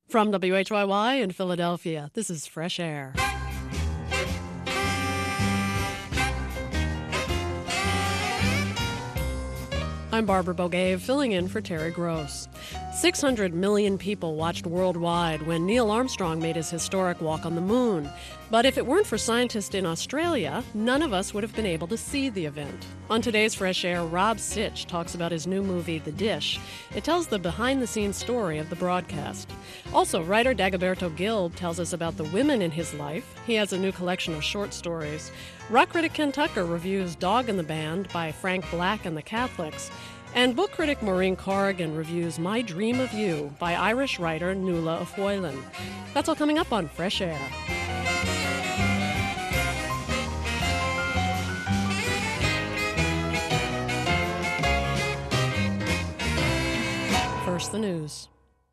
From WHYY in Philadelphia, this is Fresh Air. I'm Barbara Bogaev, filling in for Terry Gross. 600 million people watched worldwide when Neil Armstrong made his historic walk on the moon. But if it weren't for scientists in Australia, none of us would have been able to see the event. On today's Fresh Air, Rob Sitch talks about his new movie, The Dish. It tells the behind-the-scenes story of the broadcast. Also, writer Dagoberto Gil tells us about the women in his life. He has a new collection of short stories. Rock critic Ken Tucker reviews Dog in the Band by Frank Black and the Catholics. And book critic Maureen Corrigan reviews My Dream of You by Irish writer Nuala O'Foylan. That's all coming up on Fresh Air. First, the news.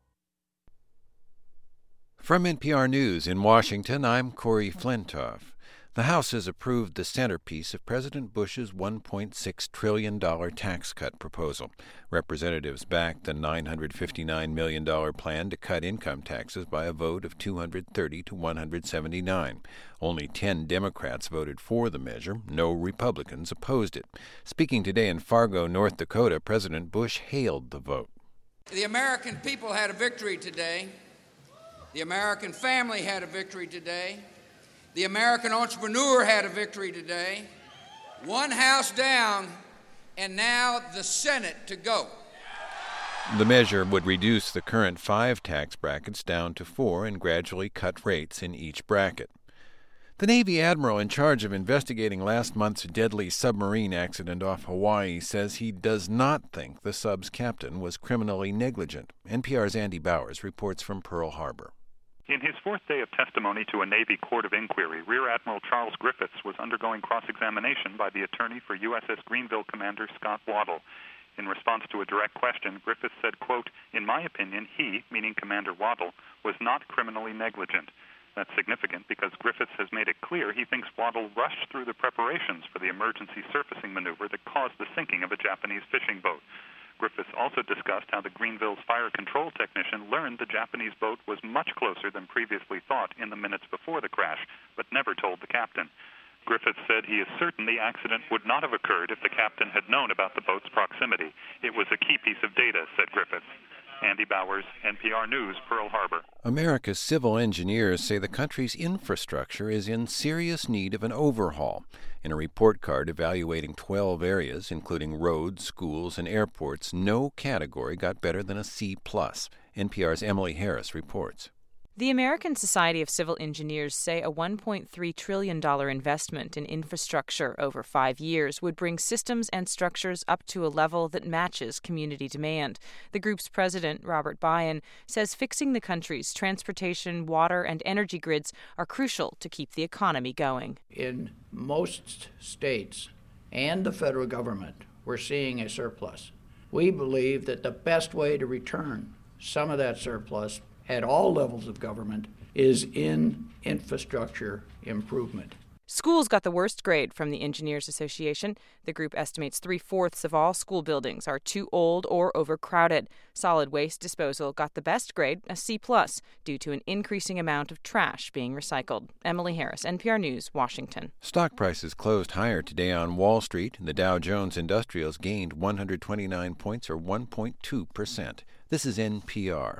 From NPR News in Washington, I'm Corey Flintoff. The House has approved the centerpiece of President Bush's $1.6 trillion tax cut proposal. Representatives backed the $959 million plan to cut income taxes by a vote of 230 to 179. Only 10 Democrats voted for the measure. No Republicans opposed it. Speaking today in Fargo, North Dakota, President Bush hailed the vote. The American people had a victory today. The American family had a victory today. The American entrepreneur had a victory today. One house down, and now the Senate to go. The measure would reduce the current 5 tax brackets down to 4 and gradually cut rates in each bracket. The Navy admiral in charge of investigating last month's deadly submarine accident off Hawaii says he does not think the sub's captain was criminally negligent. NPR's Andy Bowers reports from Pearl Harbor. In his 4th day of testimony to a Navy Court of Inquiry, Rear Admiral Charles Griffiths was undergoing cross-examination by the attorney for USS Greenville Commander Scott Waddell. In response to a direct question, Griffiths said, quote, "In my opinion, he," meaning Commander Waddell, "was not criminally negligent." That's significant because Griffiths has made it clear he thinks Waddell rushed through the preparations for the emergency surfacing maneuver that caused the sinking of a Japanese fishing boat. Griffiths also discussed how the Greenville's fire control technician learned the Japanese boat was much closer than previously thought in the minutes before the crash, but never told the captain. Griffiths said he is certain the accident would not have occurred if the captain had known about the boat's proximity. It was a key piece of data, said Griffiths. Andy Bowers, NPR News, Pearl Harbor. America's civil engineers say the country's infrastructure is in serious need of an overhaul. In a report card evaluating 12 areas, including roads, schools, and airports, no category got better than a C+. NPR's Emily Harris reports. The American Society of Civil Engineers say a $1.3 trillion investment in infrastructure over 5 years would bring systems and structures up to a level that matches community demand. The group's president, Robert Byen, says fixing the country's transportation, water, and energy grids are crucial to keep the economy going. In most states and the federal government, we're seeing a surplus. We believe that the best way to return some of that surplus at all levels of government is in infrastructure improvement. Schools got the worst grade from the Engineers Association. The group estimates 3/4 of all school buildings are too old or overcrowded. Solid waste disposal got the best grade, a C+, due to an increasing amount of trash being recycled. Emily Harris, NPR News, Washington. Stock prices closed higher today on Wall Street. The Dow Jones Industrials gained 129 points, or 1.2%. This is NPR.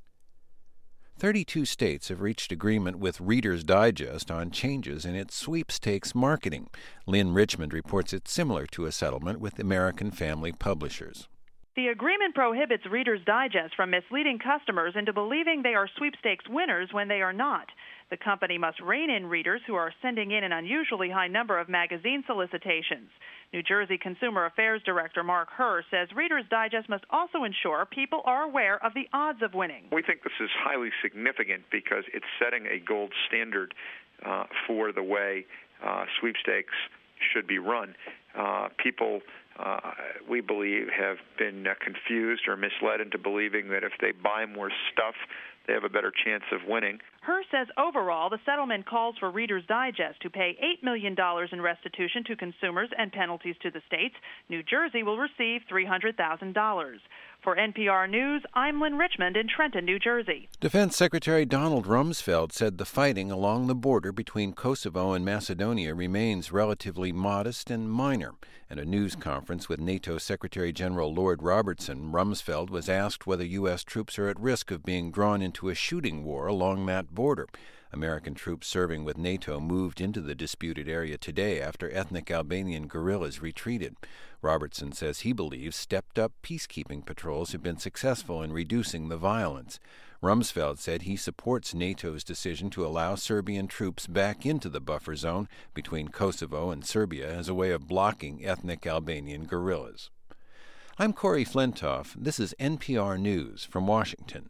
32 states have reached agreement with Reader's Digest on changes in its sweepstakes marketing. Lynn Richmond reports it's similar to a settlement with American Family Publishers. The agreement prohibits Reader's Digest from misleading customers into believing they are sweepstakes winners when they are not. The company must rein in readers who are sending in an unusually high number of magazine solicitations. New Jersey Consumer Affairs Director Mark Herr says Reader's Digest must also ensure people are aware of the odds of winning. We think this is highly significant because it's setting a gold standard for the way sweepstakes should be run. People, we believe, have been confused or misled into believing that if they buy more stuff, they have a better chance of winning. Herr says overall, the settlement calls for Reader's Digest to pay $8 million in restitution to consumers and penalties to the states. New Jersey will receive $300,000. For NPR News, I'm Lynn Richmond in Trenton, New Jersey. Defense Secretary Donald Rumsfeld said the fighting along the border between Kosovo and Macedonia remains relatively modest and minor. At a news conference with NATO Secretary General Lord Robertson, Rumsfeld was asked whether U.S. troops are at risk of being drawn into a shooting war along that border. American troops serving with NATO moved into the disputed area today after ethnic Albanian guerrillas retreated. Robertson says he believes stepped-up peacekeeping patrols have been successful in reducing the violence. Rumsfeld said he supports NATO's decision to allow Serbian troops back into the buffer zone between Kosovo and Serbia as a way of blocking ethnic Albanian guerrillas. I'm Corey Flintoff. This is NPR News from Washington.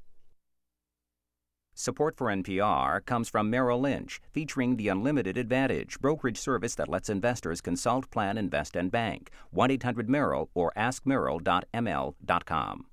Support for NPR comes from Merrill Lynch, featuring the Unlimited Advantage, brokerage service that lets investors consult, plan, invest, and bank. 1-800-MERRILL or askmerrill.ml.com.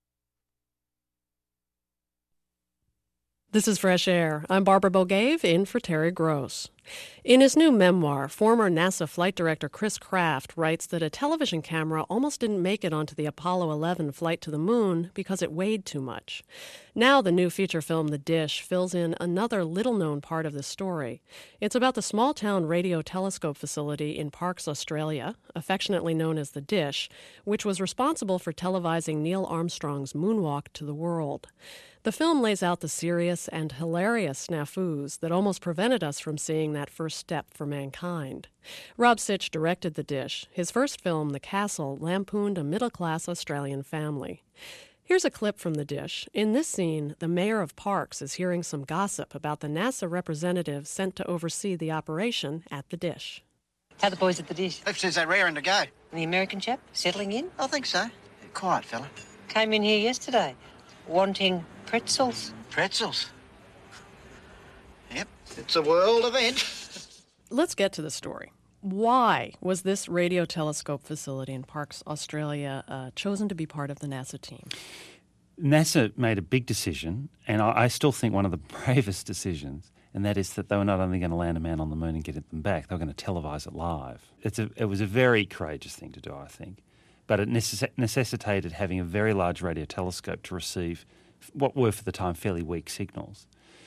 This is Fresh Air. I'm Barbara Bogaev, in for Terry Gross. In his new memoir, former NASA flight director Chris Kraft writes that a television camera almost didn't make it onto the Apollo 11 flight to the moon because it weighed too much. Now the new feature film, The Dish, fills in another little-known part of the story. It's about the small-town radio telescope facility in Parkes, Australia, affectionately known as The Dish, which was responsible for televising Neil Armstrong's moonwalk to the world. The film lays out the serious and hilarious snafus that almost prevented us from seeing that first step for mankind. Rob Sitch directed The Dish. His first film, The Castle, lampooned a middle-class Australian family. Here's a clip from The Dish. In this scene, the mayor of Parkes is hearing some gossip about the NASA representative sent to oversee the operation at The Dish. How are the boys at The Dish? Ever since they're raring to go. And the American chap settling in? I think so. Quiet fella. Came in here yesterday, wanting pretzels. Pretzels? Yep, it's a world event. Let's get to the story. Why was this radio telescope facility in Parkes, Australia, chosen to be part of the NASA team? NASA made a big decision, and I still think one of the bravest decisions, and that is that they were not only going to land a man on the moon and get them back, they were going to televise it live. It was a very courageous thing to do, I think, but it necessitated having a very large radio telescope to receive what were for the time fairly weak signals.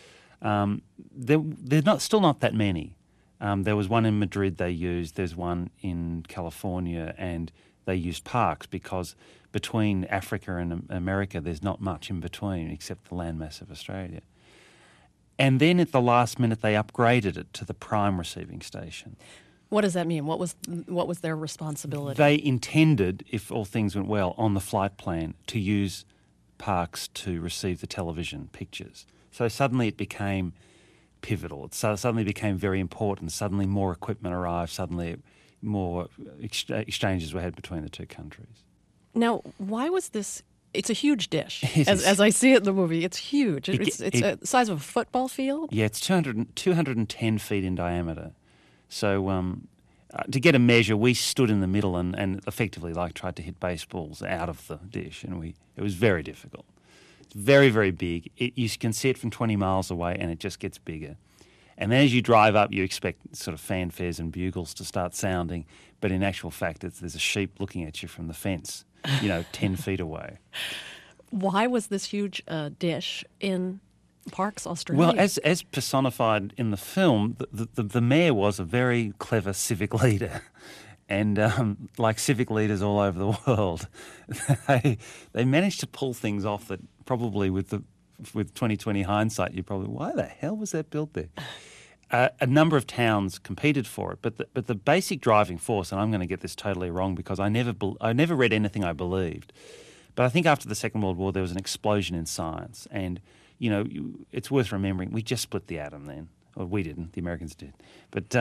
They're still not that many. There was one in Madrid they used, there's one in California, and they used Parkes because between Africa and America there's not much in between except the landmass of Australia. And then at the last minute they upgraded it to the prime receiving station. What does that mean? What was their responsibility? They intended, if all things went well, on the flight plan to use Parkes to receive the television pictures. So suddenly it became pivotal. It suddenly became very important. Suddenly more equipment arrived. Suddenly more exchanges were had between the two countries. Now, why was this? It's a huge dish. As I see it in the movie, it's huge. It's the size of a football field? Yeah, it's 210 feet in diameter. So to get a measure, we stood in the middle and effectively tried to hit baseballs out of the dish, and it was very difficult. It's very, very big. You can see it from 20 miles away, and it just gets bigger. And then as you drive up, you expect sort of fanfares and bugles to start sounding, but in actual fact, there's a sheep looking at you from the fence, 10 feet away. Why was this huge dish in Parkes, Australia? Well, as personified in the film, the mayor was a very clever civic leader. And like civic leaders all over the world, they managed to pull things off that probably with 2020 hindsight, you probably, why the hell was that built there? A number of towns competed for it, but the basic driving force, and I'm going to get this totally wrong because I never read anything I believed, but I think after the Second World War there was an explosion in science, and it's worth remembering we just split the atom then, or we didn't, the Americans did, but.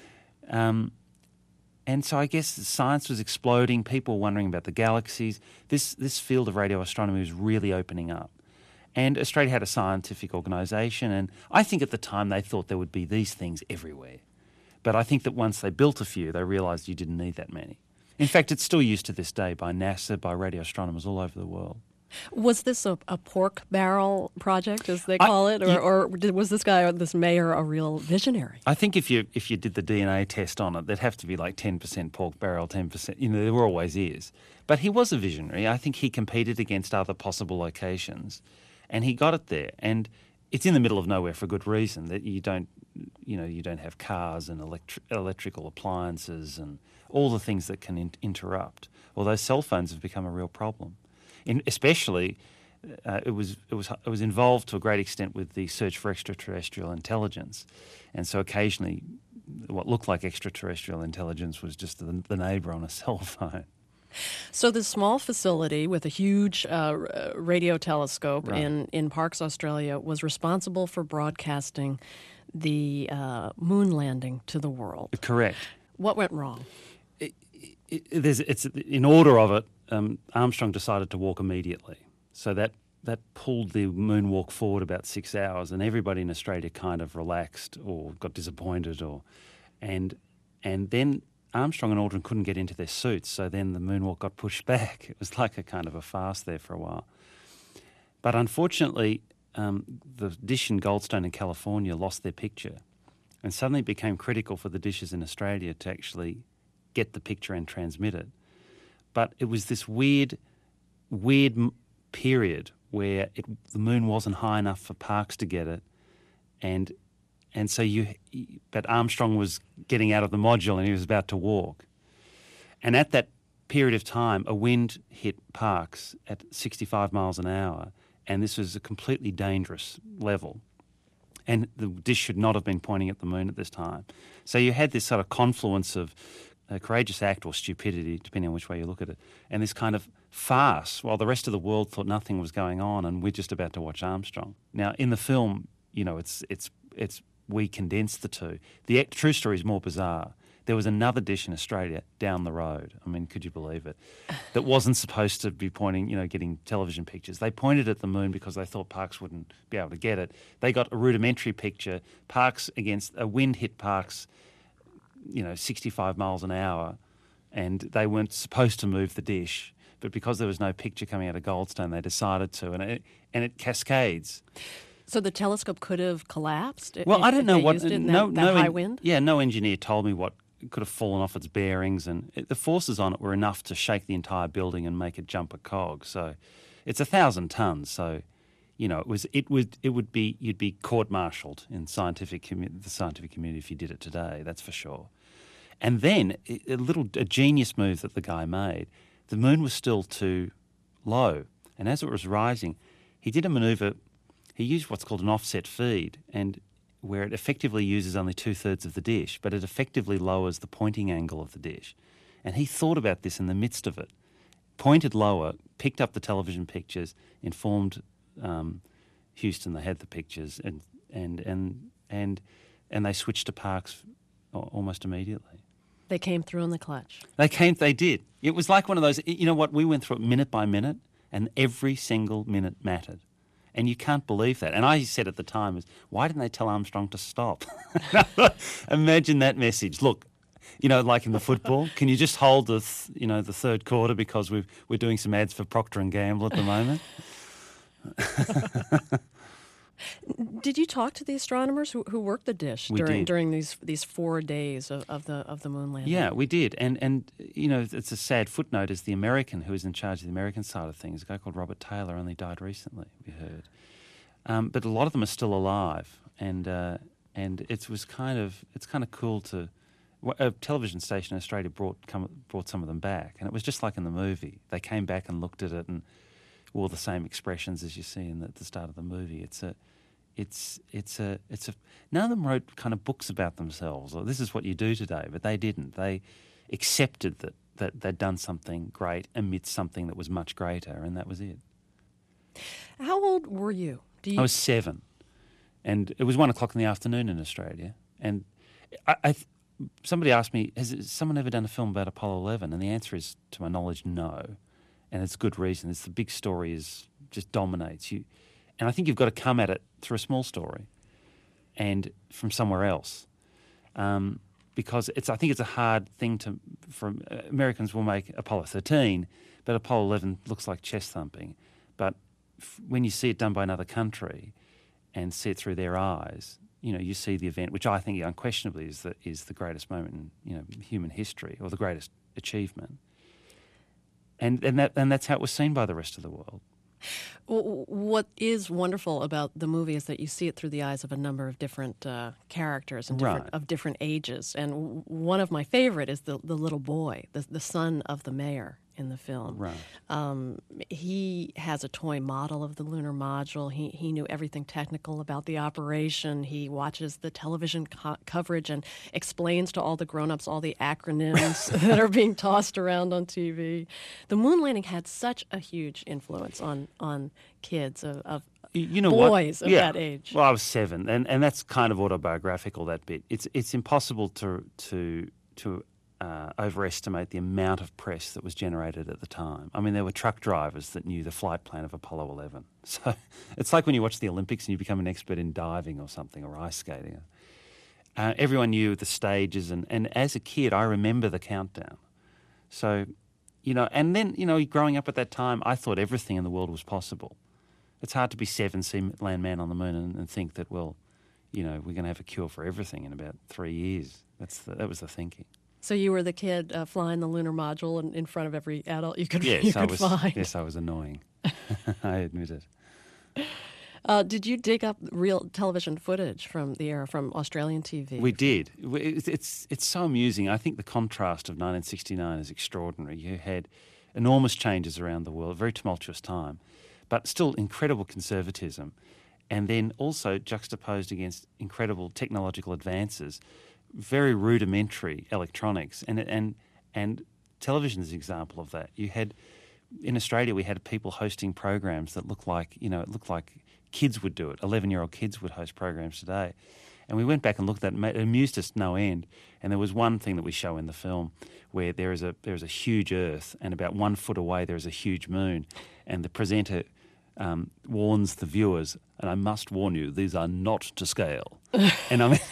And so I guess science was exploding, people were wondering about the galaxies. This field of radio astronomy was really opening up. And Australia had a scientific organisation, and I think at the time they thought there would be these things everywhere. But I think that once they built a few, they realised you didn't need that many. In fact, it's still used to this day by NASA, by radio astronomers all over the world. Was this a pork barrel project, as they call it, or was this guy, this mayor, a real visionary? I think if you did the DNA test on it, there'd have to be like 10% pork barrel, 10%. There always is. But he was a visionary. I think he competed against other possible locations, and he got it there. And it's in the middle of nowhere for good reason. That you don't have cars and electrical appliances and all the things that can interrupt. Although cell phones have become a real problem. Especially, it was involved to a great extent with the search for extraterrestrial intelligence, and so occasionally, what looked like extraterrestrial intelligence was just the neighbour on a cell phone. So this small facility with a huge radio telescope Right. in Parkes, Australia, was responsible for broadcasting the moon landing to the world. Correct. What went wrong? It's in order of it. Armstrong decided to walk immediately, so that pulled the moonwalk forward about 6 hours, and everybody in Australia kind of relaxed or got disappointed, and then Armstrong and Aldrin couldn't get into their suits, so then the moonwalk got pushed back. It was like a kind of a farce there for a while. But unfortunately, the dish in Goldstone in California lost their picture, and suddenly it became critical for the dishes in Australia to actually get the picture and transmit it. But it was this weird period where the moon wasn't high enough for Parkes to get it, and so but Armstrong was getting out of the module and he was about to walk. And at that period of time, a wind hit Parkes at 65 miles an hour, and this was a completely dangerous level. And the dish should not have been pointing at the moon at this time. So you had this sort of confluence of a courageous act or stupidity, depending on which way you look at it, and this kind of farce while the rest of the world thought nothing was going on and we're just about to watch Armstrong. Now, in the film, we condensed the two. The true story is more bizarre. There was another dish in Australia down the road. I mean, could you believe it? That wasn't supposed to be pointing, getting television pictures. They pointed at the moon because they thought Parkes wouldn't be able to get it. They got a rudimentary picture. A wind hit Parkes, 65 miles an hour, and they weren't supposed to move the dish. But because there was no picture coming out of Goldstone, they decided to, and it cascades. So the telescope could have collapsed. Well, I don't know what. High wind. Yeah, no engineer told me what could have fallen off its bearings, and the forces on it were enough to shake the entire building and make it jump a cog. So, it's 1,000 tons. So, you'd be court-martialed in the scientific community if you did it today. That's for sure. And then a genius move that the guy made. The moon was still too low, and as it was rising, he did a manoeuvre. He used what's called an offset feed, and where it effectively uses only 2/3 of the dish, but it effectively lowers the pointing angle of the dish. And he thought about this in the midst of it, pointed lower, picked up the television pictures, informed Houston they had the pictures, and they switched to Parkes almost immediately. They came through in the clutch. They did. It was like one of those, we went through it minute by minute, and every single minute mattered. And you can't believe that. And I said at the time, why didn't they tell Armstrong to stop? Imagine that message. Look, like in the football, can you just hold the third quarter because we're doing some ads for Procter & Gamble at the moment? Did you talk to the astronomers who worked the dish during these 4 days of the moon landing? Yeah, we did. And it's a sad footnote is the American who is in charge of the American side of things, a guy called Robert Taylor, only died recently, we heard. But a lot of them are still alive, and it's kind of cool to. A television station in Australia brought some of them back, and it was just like in the movie. They came back and looked at it and wore the same expressions as you see at the start of the movie. None of them wrote kind of books about themselves, or this is what you do today, but they didn't. They accepted that they'd done something great amidst something that was much greater, and that was it. How old were you? I was 7, and it was 1:00 in the afternoon in Australia, and somebody asked me, has someone ever done a film about Apollo 11? And the answer is, to my knowledge, no. And it's good reason. It's the big story just dominates you. And I think you've got to come at it through a small story and from somewhere else. Because I think it's a hard thing Americans will make Apollo 13, but Apollo 11 looks like chest thumping. But when you see it done by another country and see it through their eyes, you see the event, which I think unquestionably is the greatest moment in human history, or the greatest achievement. And that's how it was seen by the rest of the world. What is wonderful about the movie is that you see it through the eyes of a number of different characters and of different ages. And one of my favorite is the little boy, the son of the mayor in the film. Right. He has a toy model of the lunar module. He knew everything technical about the operation. He watches the television coverage and explains to all the grown-ups all the acronyms that are being tossed around on TV. The moon landing had such a huge influence on kids of boys of that age. Well, I was 7, and that's kind of autobiographical, that bit. It's impossible to overestimate the amount of press that was generated at the time. I mean, there were truck drivers that knew the flight plan of Apollo 11. So it's like when you watch the Olympics and you become an expert in diving or something, or ice skating. Everyone knew the stages, and as a kid, I remember the countdown. So, and then, growing up at that time, I thought everything in the world was possible. It's hard to be 7, see land man on the moon and think that, we're going to have a cure for everything in about 3 years. That was the thinking. So you were the kid flying the lunar module in front of every adult you could find. Yes, I was annoying. I admit it. Did you dig up real television footage from the era, from Australian TV? We did. It's so amusing. I think the contrast of 1969 is extraordinary. You had enormous changes around the world, a very tumultuous time, but still incredible conservatism, and then also juxtaposed against incredible technological advances, very rudimentary electronics, and television is an example of that. You had, in Australia, we had people hosting programs that looked like kids would do it. 11-year-old kids would host programs today. And we went back and looked at it. It amused us no end. And there was one thing that we show in the film where there is a huge Earth, and about 1 foot away there is a huge moon, and the presenter warns the viewers, and I must warn you, these are not to scale. And I mean,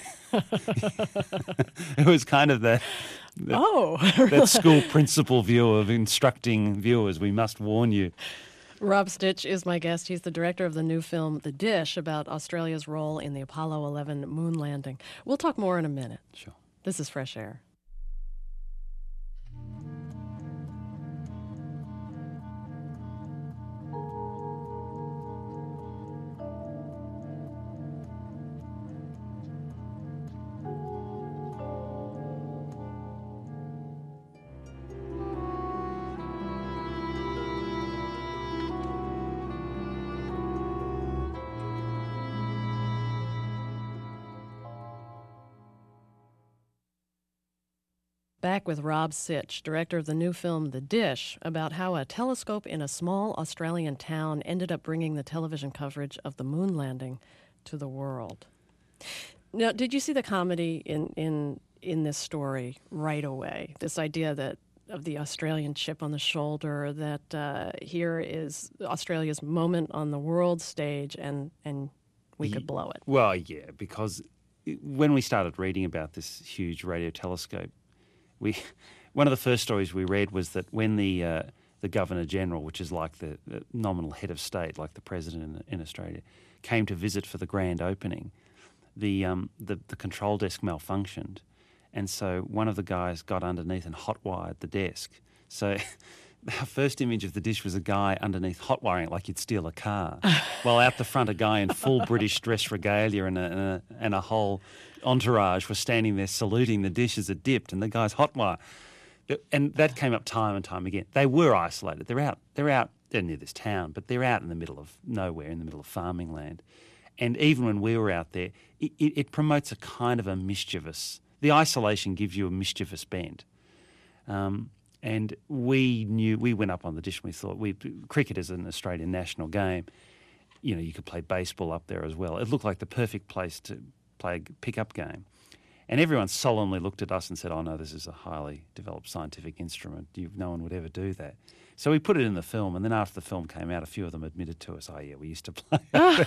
it was kind of that school principal view of instructing viewers, we must warn you. Rob Stitch is my guest. He's the director of the new film, The Dish, about Australia's role in the Apollo 11 moon landing. We'll talk more in a minute. Sure. This is Fresh Air. Back with Rob Stitch, director of the new film The Dish, about how a telescope in a small Australian town ended up bringing the television coverage of the moon landing to the world. Now, did you see the comedy in this story right away? This idea that of the Australian chip on the shoulder, that here is Australia's moment on the world stage, and we could blow it. Well, yeah, because when we started reading about this huge radio telescope, one of the first stories we read was that when the Governor-General, which is like the nominal head of state, like the president in Australia, came to visit for the grand opening, the control desk malfunctioned, and so one of the guys got underneath and hotwired the desk. So our first image of The Dish was a guy underneath hotwiring it like you'd steal a car, while out the front a guy in full British dress regalia and a whole entourage was standing there saluting the dish as it dipped, and the guy's hotwire. And that came up time and time again. They were isolated. They're out. They're near this town, but they're out in the middle of nowhere, in the middle of farming land. And even when we were out there, it promotes a kind of a mischievous. The isolation gives you a mischievous bent. And we went up on the dish and we thought, cricket is an Australian national game. You could play baseball up there as well. It looked like the perfect place to play a pickup game. And everyone solemnly looked at us and said, oh no, this is a highly developed scientific instrument. No one would ever do that. So we put it in the film, and then after the film came out, a few of them admitted to us, oh yeah, we used to play.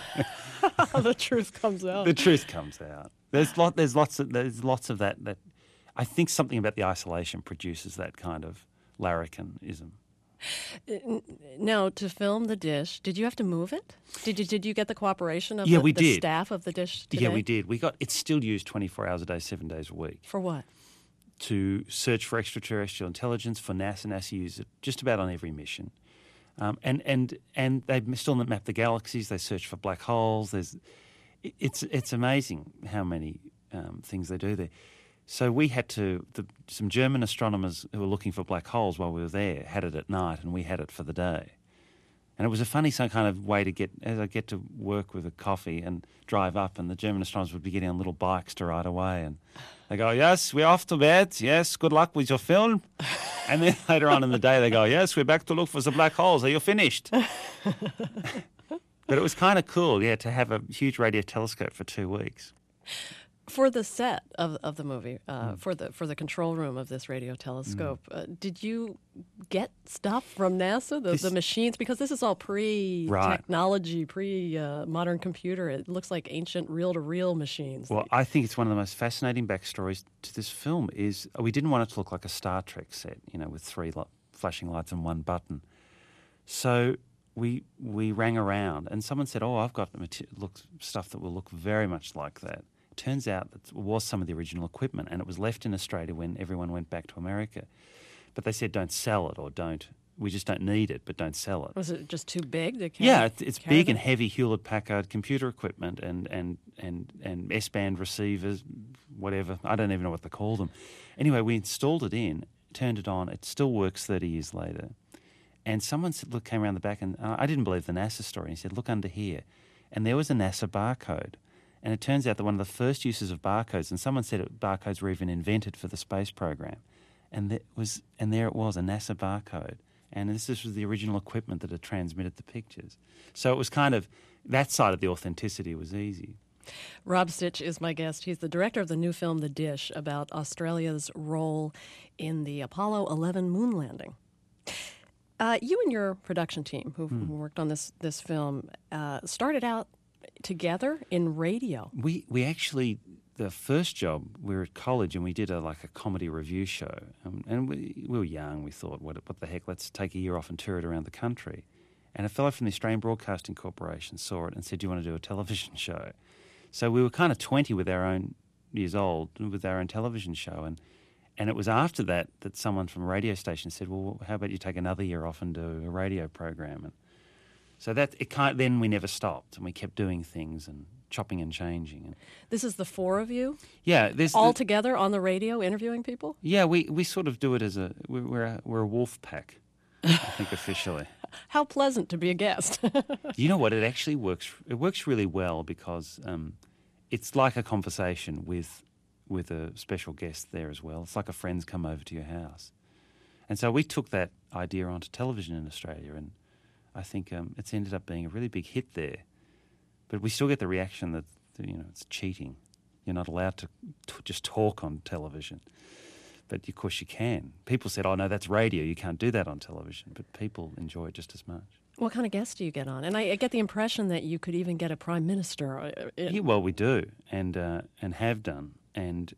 The truth comes out. The truth comes out. There's lots of that I think something about the isolation produces that kind of larrikinism. Now, to film The Dish, did you have to move it? Did you get the cooperation of we the did. staff of The Dish today? Yeah, we did. It's still used 24 hours a day, 7 days a week. For what? To search for extraterrestrial intelligence for NASA. NASA use it just about on every mission. And they still map the galaxies. They search for black holes. It's amazing how many things they do there. So we had some German astronomers who were looking for black holes while we were there had it at night, and we had it for the day. And it was a funny kind of way to get to work with a coffee and drive up, and the German astronomers would be getting on little bikes to ride away, and they go, "Yes, we're off to bed. Yes, good luck with your film." And then later on in the day, they go, "Yes, we're back to look for the black holes. Are you finished?" But it was kind of cool, to have a huge radio telescope for 2 weeks. For the set of the movie, for the control room of this radio telescope, did you get stuff from NASA, the machines? Because this is all pre-technology, pre-modern computer. It looks like ancient reel-to-reel machines. Well, I think it's one of the most fascinating backstories to this film is we didn't want it to look like a Star Trek set, with 3 flashing lights and 1 button. So we rang around, and someone said, "Oh, I've got stuff that will look very much like that." Turns out that it was some of the original equipment, and it was left in Australia when everyone went back to America. But they said, "Don't sell it," or we just don't need it, but don't sell it. Was it just too big to carry? Yeah, it's big and heavy Hewlett-Packard computer equipment and S-band receivers, whatever. I don't even know what they call them. Anyway, we installed it in, turned it on. It still works 30 years later. And someone came around the back, and I didn't believe the NASA story. He said, "Look under here." And there was a NASA barcode. And it turns out that one of the first uses of barcodes, and someone said barcodes were even invented for the space program, and there it was, a NASA barcode. And this was the original equipment that had transmitted the pictures. So it was kind of, that side of the authenticity was easy. Rob Stitch is my guest. He's the director of the new film The Dish, about Australia's role in the Apollo 11 moon landing. You and your production team who worked on this film started out together in radio. We actually, the first job, we were at college and we did a comedy review show. And we were young. We thought, what the heck, let's take a year off and tour it around the country. And a fellow from the Australian Broadcasting Corporation saw it and said, "Do you want to do a television show?" So we were kind of 20 with our own years old with our own television show. And it was after that someone from a radio station said, "Well, how about you take another year off and do a radio program?" And so then we never stopped, and we kept doing things and chopping and changing. This is the 4 of you? Yeah. All together on the radio interviewing people? Yeah, we sort of do it as we're a wolf pack, I think, officially. How pleasant to be a guest. You know what? It actually works. It works really well because it's like a conversation with a special guest there as well. It's like a friend's come over to your house. And so we took that idea onto television in Australia, and I think it's ended up being a really big hit there. But we still get the reaction that it's cheating. You're not allowed to just talk on television. But of course you can. People said, "Oh no, that's radio. You can't do that on television." But people enjoy it just as much. What kind of guests do you get on? And I get the impression that you could even get a prime minister. Yeah, well, we do, and have done, and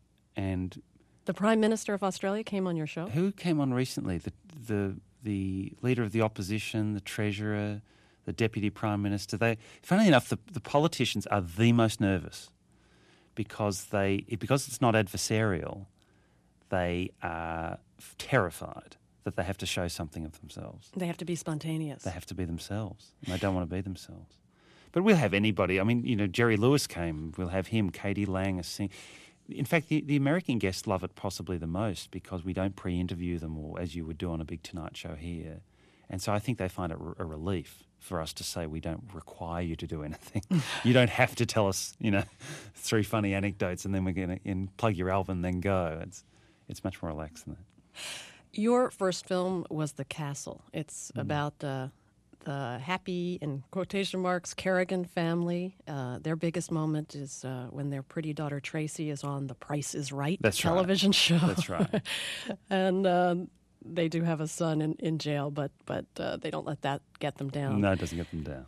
the Prime Minister of Australia came on your show. Who came on recently? The leader of the opposition, the treasurer, the deputy prime minister. Funnily enough, the politicians are the most nervous because it's not adversarial. They are terrified that they have to show something of themselves. They have to be spontaneous. They have to be themselves, and they don't want to be themselves. But we'll have anybody. I mean, Jerry Lewis came. We'll have him. Katie Lang, in fact, the American guests love it possibly the most because we don't pre-interview them or as you would do on a big Tonight Show here. And so I think they find it a relief for us to say we don't require you to do anything. You don't have to tell us, 3 funny anecdotes and then we're going to plug your album and then go. It's much more relaxed than that. Your first film was The Castle. It's about the happy, in quotation marks, Kerrigan family. Their biggest moment is when their pretty daughter Tracy is on The Price is Right television show. That's right. And they do have a son in jail, but they don't let that get them down. No, it doesn't get them down.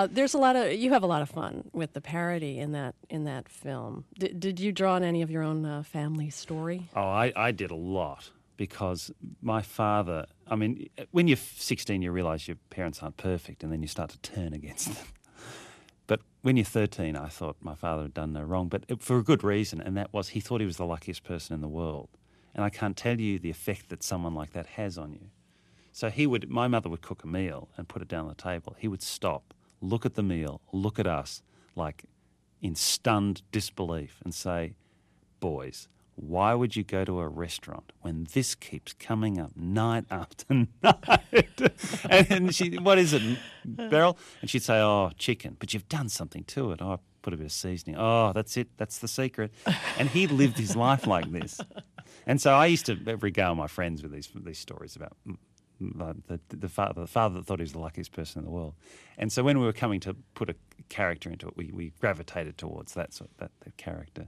You have a lot of fun with the parody in that film. Did you draw on any of your own family story? Oh, I did a lot because my father I mean, when you're 16, you realise your parents aren't perfect, and then you start to turn against them. But when you're 13, I thought my father had done no wrong, but for a good reason, and that was he thought he was the luckiest person in the world. And I can't tell you the effect that someone like that has on you. So my mother would cook a meal and put it down on the table. He would stop, look at the meal, look at us, like in stunned disbelief, and say, "Boys, why would you go to a restaurant when this keeps coming up night after night?" And she, "What is it, Beryl?" And she'd say, "Oh, chicken. But you've done something to it. Oh, I put a bit of seasoning. Oh, that's it. That's the secret." And he lived his life like this. And so I used to regale my friends with these stories about the father that thought he was the luckiest person in the world. And so when we were coming to put a character into it, we gravitated towards that character.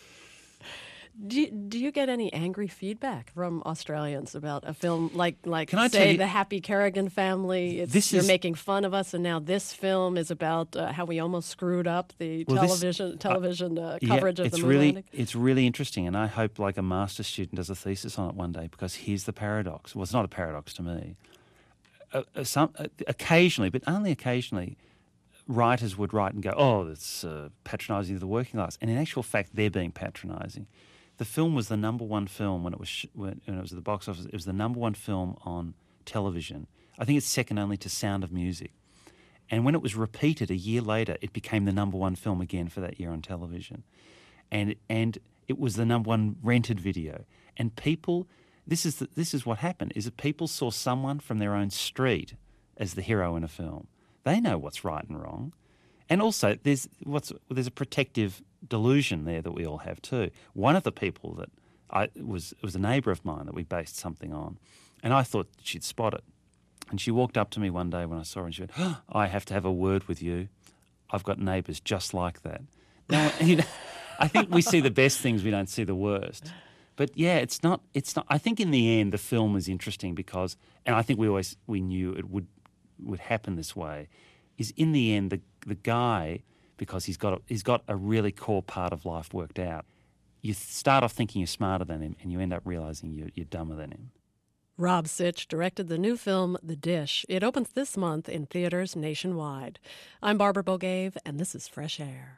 Do you get any angry feedback from Australians about a film like Can I say, tell you, The Happy Kerrigan Family? You're making fun of us, and now this film is about how we almost screwed up the television coverage of the moon landing? It's really interesting, and I hope like a master's student does a thesis on it one day, because here's the paradox. Well, it's not a paradox to me. Occasionally, but only occasionally, writers would write and go, "Oh, it's patronising of the working class," and in actual fact, they're being patronising. The film was the number one film when it was at the box office. It was the number one film on television. I think it's second only to Sound of Music. And when it was repeated a year later, it became the number one film again for that year on television. And it was the number one rented video. And people, this is what happened, is that people saw someone from their own street as the hero in a film. They know what's right and wrong. And also, there's a protective delusion there that we all have too. One of the people that was a neighbour of mine that we based something on, and I thought she'd spot it. And she walked up to me one day when I saw her and she went, "Oh, I have to have a word with you. I've got neighbours just like that." Now, I think we see the best things, we don't see the worst. But yeah, it's not. I think in the end the film is interesting because, and I think we knew it would happen this way, is in the end the guy, because he's got a really core part of life worked out, you start off thinking you're smarter than him and you end up realising you're dumber than him. Rob Sitch directed the new film The Dish. It opens this month in theaters nationwide. I'm Barbara Bogave, and this is Fresh Air.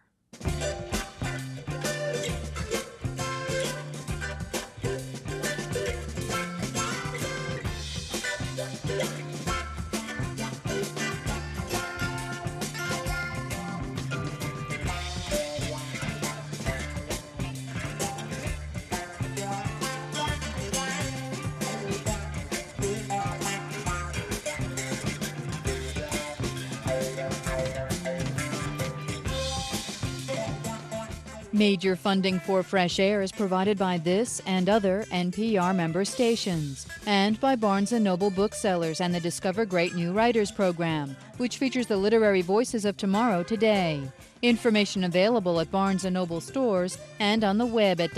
Major funding for Fresh Air is provided by this and other NPR member stations, and by Barnes & Noble Booksellers and the Discover Great New Writers program, which features the literary voices of tomorrow today. Information available at Barnes & Noble stores and on the web at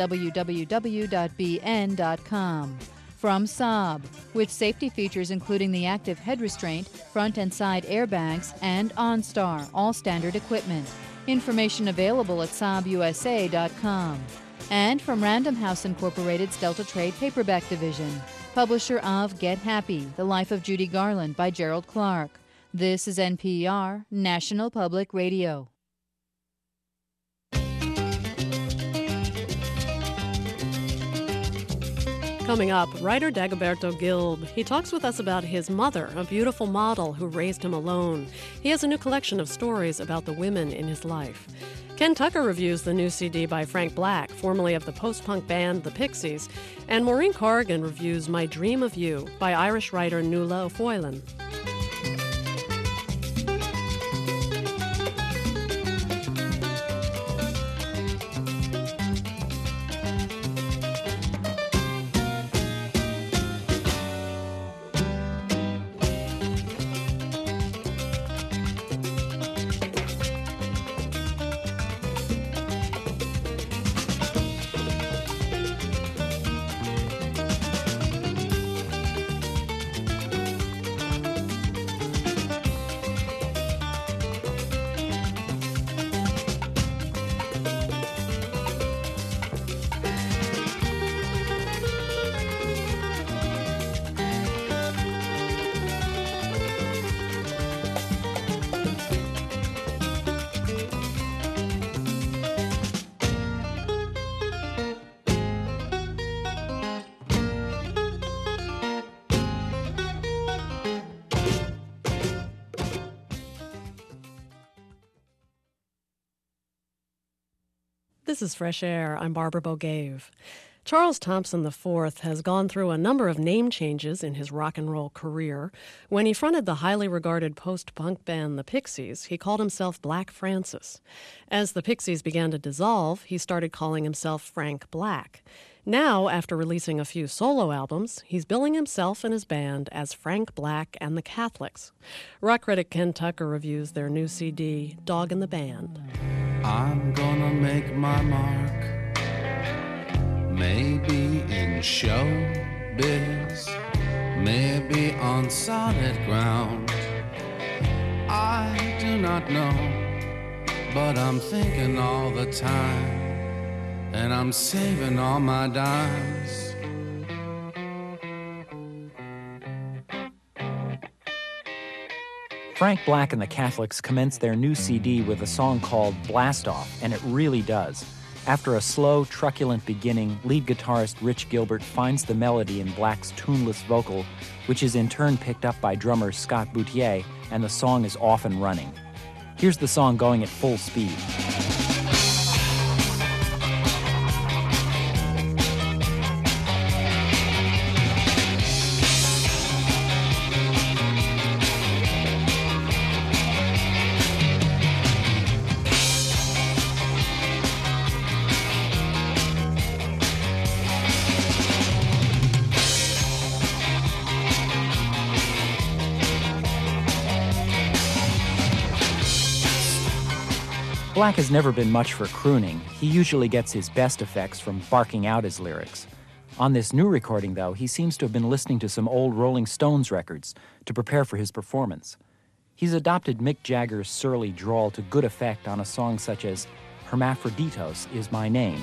www.bn.com. From Saab, with safety features including the active head restraint, front and side airbags, and OnStar, all standard equipment. Information available at SaabUSA.com. And from Random House Incorporated's Delta Trade Paperback Division, publisher of Get Happy, The Life of Judy Garland by Gerald Clark. This is NPR, National Public Radio. Coming up, writer Dagoberto Gilb. He talks with us about his mother, a beautiful model who raised him alone. He has a new collection of stories about the women in his life. Ken Tucker reviews the new CD by Frank Black, formerly of the post-punk band The Pixies. And Maureen Corrigan reviews My Dream of You by Irish writer Nuala O'Foylan. This is Fresh Air. I'm Barbara Bogave. Charles Thompson IV has gone through a number of name changes in his rock and roll career. When he fronted the highly regarded post-punk band The Pixies, he called himself Black Francis. As The Pixies began to dissolve, he started calling himself Frank Black. Now, after releasing a few solo albums, he's billing himself and his band as Frank Black and the Catholics. Rock critic Ken Tucker reviews their new CD, Dog in the Band. I'm gonna make my mark, maybe in showbiz, maybe on solid ground. I do not know, but I'm thinking all the time, and I'm saving all my dimes. Frank Black and the Catholics commenced their new CD with a song called Blast Off, and it really does. After a slow, truculent beginning, lead guitarist Rich Gilbert finds the melody in Black's tuneless vocal, which is in turn picked up by drummer Scott Boutier, and the song is off and running. Here's the song going at full speed. Black has never been much for crooning. He usually gets his best effects from barking out his lyrics. On this new recording, though, he seems to have been listening to some old Rolling Stones records to prepare for his performance. He's adopted Mick Jagger's surly drawl to good effect on a song such as Hermaphroditos Is My Name.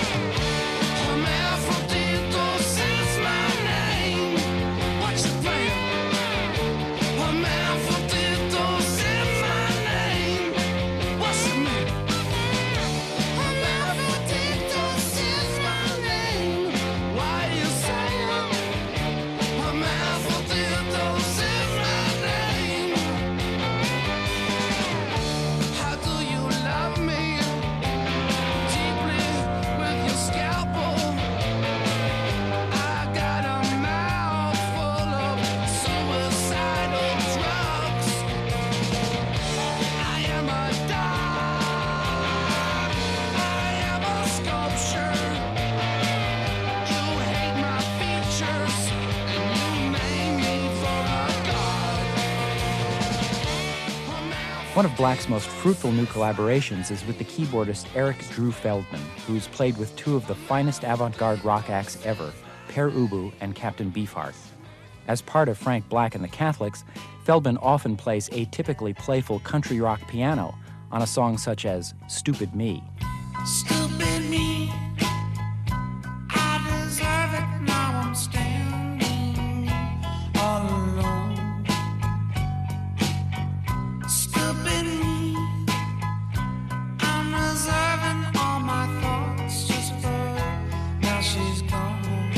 One of Black's most fruitful new collaborations is with the keyboardist Eric Drew Feldman, who's played with two of the finest avant-garde rock acts ever, Pere Ubu and Captain Beefheart. As part of Frank Black and the Catholics, Feldman often plays atypically playful country rock piano on a song such as Stupid Me. Stupid me, I deserve it, now I'm standing all alone. Stupid me, I'm reserving all my thoughts just for her, now she's gone.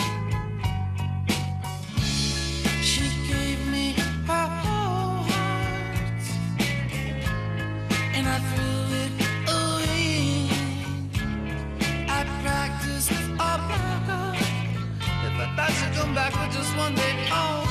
She gave me her whole heart, and I threw it away. I practiced all my God. If I thought she'd come back for just one day, oh.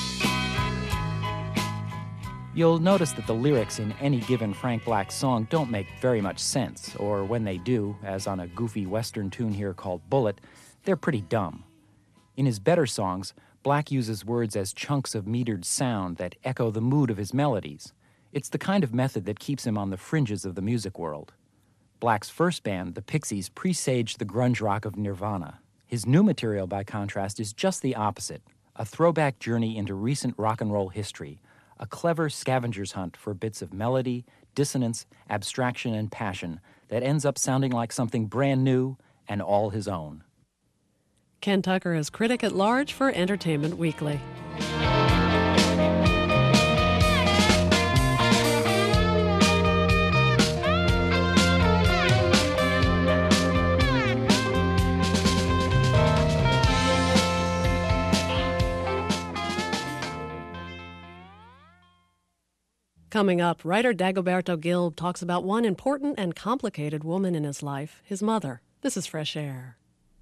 You'll notice that the lyrics in any given Frank Black song don't make very much sense, or when they do, as on a goofy Western tune here called Bullet, they're pretty dumb. In his better songs, Black uses words as chunks of metered sound that echo the mood of his melodies. It's the kind of method that keeps him on the fringes of the music world. Black's first band, the Pixies, presaged the grunge rock of Nirvana. His new material, by contrast, is just the opposite, a throwback journey into recent rock and roll history, a clever scavenger's hunt for bits of melody, dissonance, abstraction, and passion that ends up sounding like something brand new and all his own. Ken Tucker is critic at large for Entertainment Weekly. Coming up, writer Dagoberto Gilb talks about one important and complicated woman in his life, his mother. This is Fresh Air.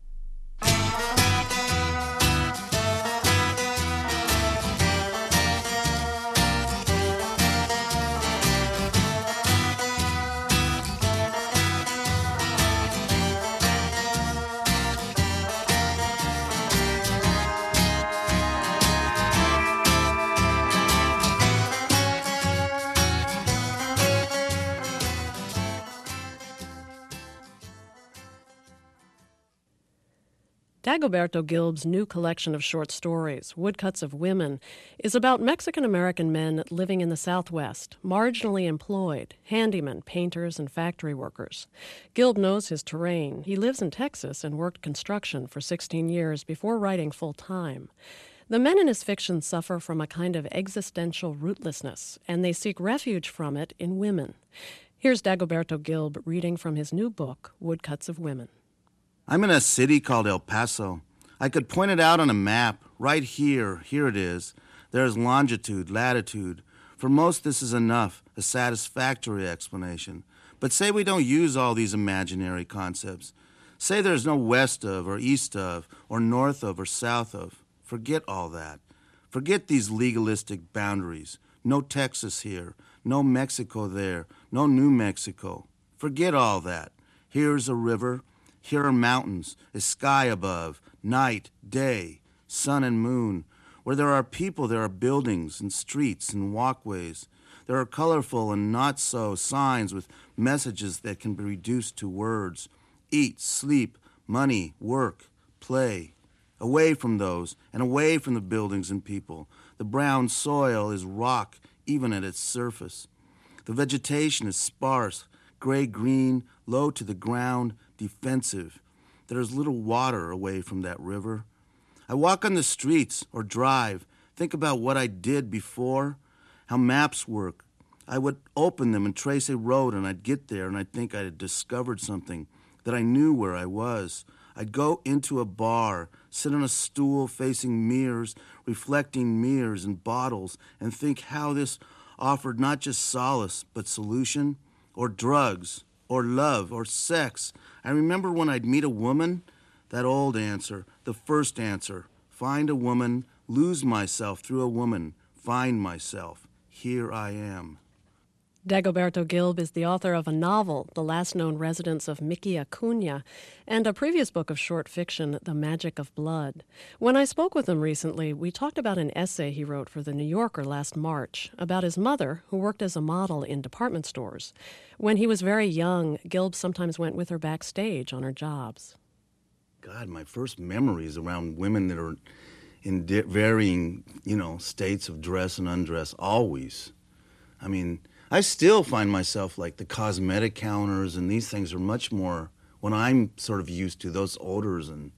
Dagoberto Gilb's new collection of short stories, Woodcuts of Women, is about Mexican-American men living in the Southwest, marginally employed, handymen, painters, and factory workers. Gilb knows his terrain. He lives in Texas and worked construction for 16 years before writing full-time. The men in his fiction suffer from a kind of existential rootlessness, and they seek refuge from it in women. Here's Dagoberto Gilb reading from his new book, Woodcuts of Women. I'm in a city called El Paso. I could point it out on a map. Right here it is. There's longitude, latitude. For most, this is enough, a satisfactory explanation. But say we don't use all these imaginary concepts. Say there's no west of, or east of, or north of, or south of. Forget all that. Forget these legalistic boundaries. No Texas here, no Mexico there, no New Mexico. Forget all that. Here's a river. Here are mountains, a sky above, night, day, sun and moon. Where there are people, there are buildings and streets and walkways. There are colorful and not so signs with messages that can be reduced to words. Eat, sleep, money, work, play. Away from those and away from the buildings and people. The brown soil is rock even at its surface. The vegetation is sparse, gray-green, low to the ground, defensive. There is little water away from that river. I walk on the streets or drive, think about what I did before, how maps work. I would open them and trace a road, and I'd get there, and I'd think I had discovered something, that I knew where I was. I'd go into a bar, sit on a stool facing mirrors, reflecting mirrors and bottles, and think how this offered not just solace, but solution, or drugs, or love, or sex. I remember when I'd meet a woman, that old answer, the first answer, find a woman, lose myself through a woman, find myself. Here I am. Dagoberto Gilb is the author of a novel, The Last Known Residence of Mickey Acuna, and a previous book of short fiction, The Magic of Blood. When I spoke with him recently, we talked about an essay he wrote for The New Yorker last March about his mother, who worked as a model in department stores. When he was very young, Gilb sometimes went with her backstage on her jobs. God, my first memories around women that are in varying, states of dress and undress, always. I mean, I still find myself like the cosmetic counters and these things are much more, when I'm sort of used to those odors, and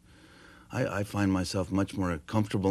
I find myself much more comfortable.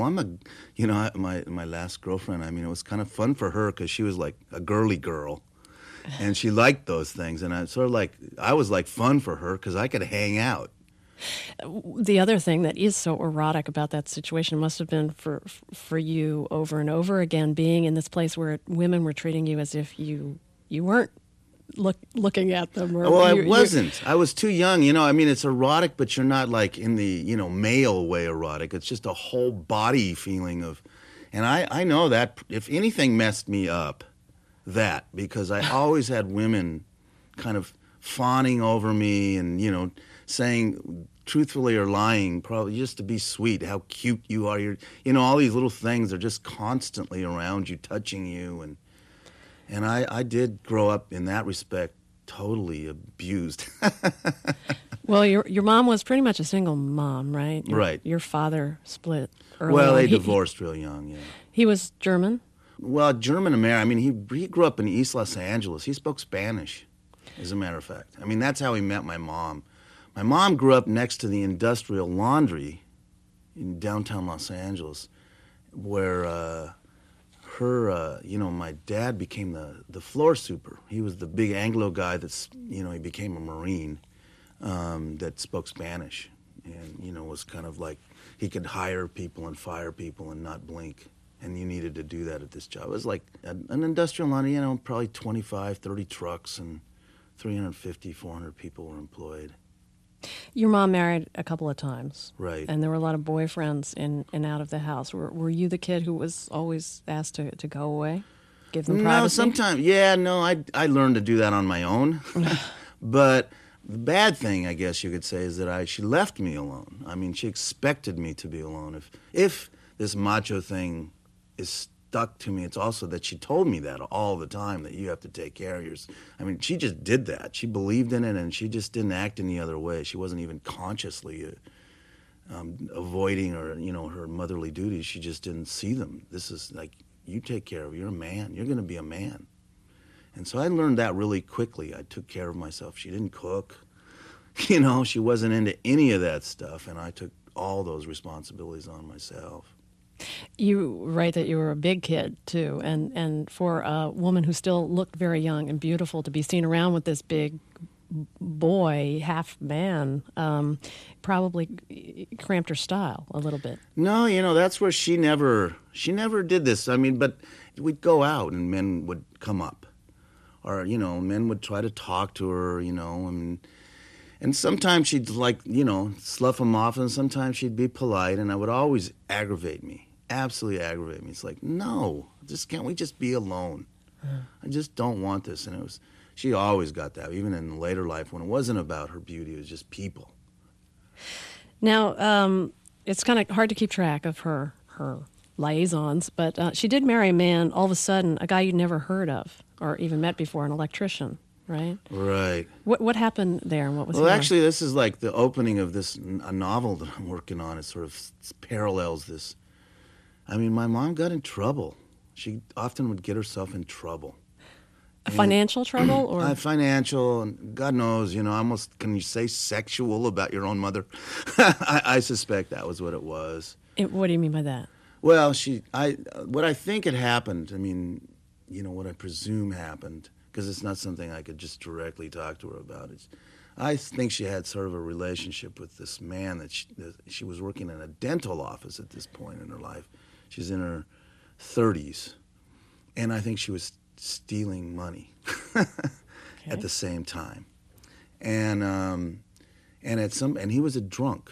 My last girlfriend, it was kind of fun for her because she was like a girly girl and she liked those things. And I was like fun for her because I could hang out. The other thing that is so erotic about that situation must have been for you over and over again, being in this place where women were treating you as if you weren't looking at them. I wasn't. I was too young. It's erotic, but you're not like in the, male way erotic. It's just a whole body feeling of, and I know that if anything messed me up, because I always had women kind of fawning over me and, saying truthfully or lying, probably just to be sweet, how cute you are. All these little things are just constantly around you, touching you. And I did grow up in that respect totally abused. Well, your mom was pretty much a single mom, right? Right. Your father split early Well, on. they divorced real young, yeah. He was German? Well, German-American. He grew up in East Los Angeles. He spoke Spanish, as a matter of fact. That's how he met my mom. My mom grew up next to the Industrial Laundry in downtown Los Angeles, where my dad became the floor super. He was the big Anglo guy he became a Marine that spoke Spanish and, was kind of like he could hire people and fire people and not blink. and you needed to do that at this job. It was like an industrial line, probably 25, 30 trucks, and 350, 400 people were employed. Your mom married a couple of times. Right. And there were a lot of boyfriends in and out of the house. Were you the kid who was always asked to go away? Give them privacy? No, sometimes, I learned to do that on my own. But the bad thing, I guess you could say, is that she left me alone. I mean, she expected me to be alone. If this macho thing is stuck to me, it's also that she told me that all the time, that you have to take care of yours. I mean, she just did that. She believed in it, and she just didn't act any other way. She wasn't even consciously avoiding her motherly duties. She just didn't see them. This is like, you take care of, you're a man. You're going to be a man. And so I learned that really quickly. I took care of myself. She didn't cook. She wasn't into any of that stuff, and I took all those responsibilities on myself. You write that you were a big kid, too, and for a woman who still looked very young and beautiful to be seen around with this big boy, half man, probably cramped her style a little bit. No, that's where she never did this. I mean, but we'd go out and men would come up. Or, men would try to talk to her, and sometimes she'd slough them off, and sometimes she'd be polite, and it would always aggravate me, absolutely aggravate me. It's like, no, can't we just be alone? I just don't want this. And she always got that, even in later life when it wasn't about her beauty, it was just people. Now, it's kind of hard to keep track of her liaisons, but she did marry a man, all of a sudden, a guy you'd never heard of or even met before, an electrician, right? Right. What happened there, and what was Well, actually, this is like the opening of a novel that I'm working on. It sort of parallels this. I mean, my mom got in trouble. She often would get herself in trouble. Financial trouble? Or financial, and God knows, almost, can you say sexual about your own mother? I suspect that was what it was. What do you mean by that? Well, what I think had happened, I mean, what I presume happened, because it's not something I could just directly talk to her about. I think she had sort of a relationship with this man that she was working in a dental office at this point in her life. She's in her 30s, and I think she was stealing money at the same time, and he was a drunk,